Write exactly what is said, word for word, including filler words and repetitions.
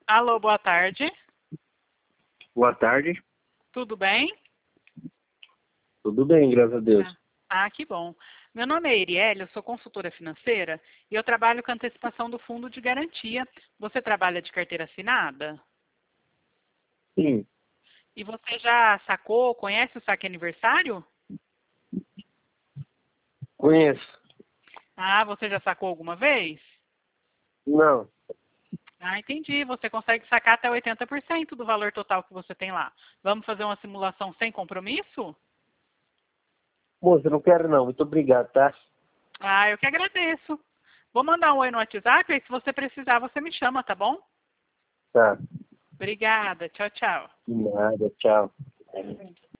Alô, boa tarde. Boa tarde. Tudo bem? Tudo bem, graças a Deus. Ah, ah, que bom. Meu nome é Erielle, eu sou consultora financeira e eu trabalho com antecipação do fundo de garantia. Você trabalha de carteira assinada? Sim, E você já sacou, conhece o saque aniversário? conheço. Ah, você já sacou alguma vez? Não. Ah, entendi. Você consegue sacar até oitenta por cento do valor total que você tem lá. Vamos fazer uma simulação sem compromisso? Moça, eu não quero não. Muito obrigado, tá? Ah, eu que agradeço. Vou mandar um oi no WhatsApp e se você precisar, você me chama, tá bom? Tá. Obrigada. Tchau, tchau. De nada, tchau.